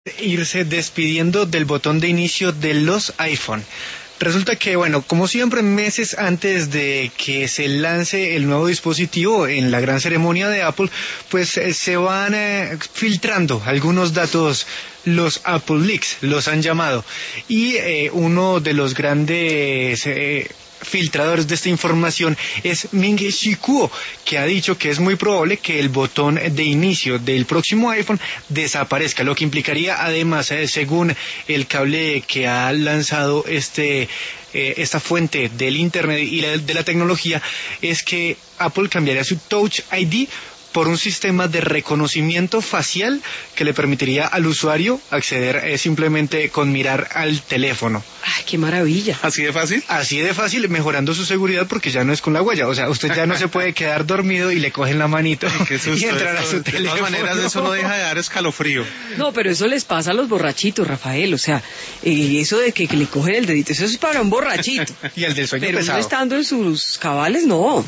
irse despidiendo del botón de inicio de los iPhone. Resulta que, bueno, como siempre, meses antes de que se lance el nuevo dispositivo en la gran ceremonia de Apple, pues se van filtrando algunos datos, los Apple Leaks, los han llamado. Y uno de los grandes filtradores de esta información es Ming-Chi Kuo, que ha dicho que es muy probable que el botón de inicio del próximo iPhone desaparezca, lo que implicaría además, según el cable que ha lanzado esta fuente del Internet y de la tecnología, es que Apple cambiaría su Touch ID por un sistema de reconocimiento facial que le permitiría al usuario acceder simplemente con mirar al teléfono. ¡Ay, qué maravilla! ¿Así de fácil? Así de fácil, mejorando su seguridad porque ya no es con la huella. O sea, usted ya no se puede quedar dormido y le cogen la manito y entrar a su teléfono. De todas maneras, eso no deja de dar escalofrío. No, pero eso les pasa a los borrachitos, Rafael. O sea, eso de que le cogen el dedito, eso es para un borrachito. Y el del sueño pero pesado. no estando en sus cabales, no.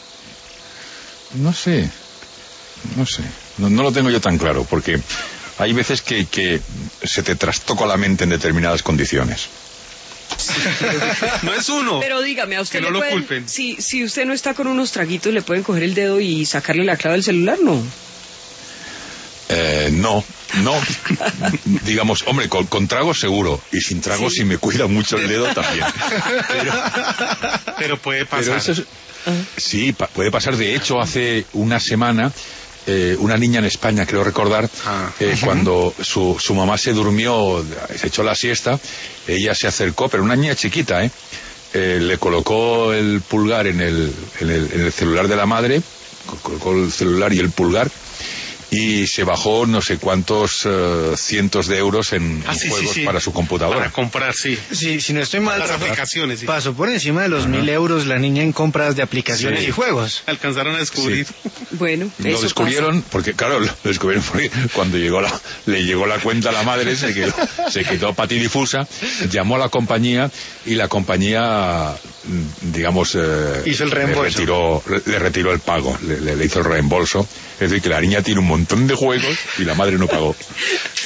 No sé, no lo tengo yo tan claro, porque hay veces que se te trastoca la mente en determinadas condiciones. No es uno. Pero dígame, a usted que no le lo pueden, culpen. si usted no está con unos traguitos, ¿le pueden coger el dedo y sacarle la clave del celular? No. No. Digamos, hombre, con tragos seguro, y sin tragos Sí. si me cuida mucho el dedo también. Pero puede Pero pasar. eso es... Sí, puede pasar. De hecho, hace una semana, una niña en España, creo recordar, cuando su mamá se durmió, se echó la siesta, ella se acercó, pero una niña chiquita, le colocó el pulgar en el celular de la madre, colocó el celular y el pulgar, y se bajó no sé cuántos cientos de euros en juegos para su computadora. Para comprar, sí. Sí, si no estoy mal, Las aplicaciones, sí. pasó por encima de los 1.000 euros la niña en compras de aplicaciones y juegos. Alcanzaron a descubrir. Sí. Bueno, Lo eso descubrieron, porque claro, lo descubrieron porque cuando le llegó la cuenta a la madre, se quedó patidifusa, llamó a la compañía y la compañía, digamos, hizo el reembolso. le retiró el pago, le hizo el reembolso. Es decir, que la niña tiene un montón de juegos y la madre no pagó.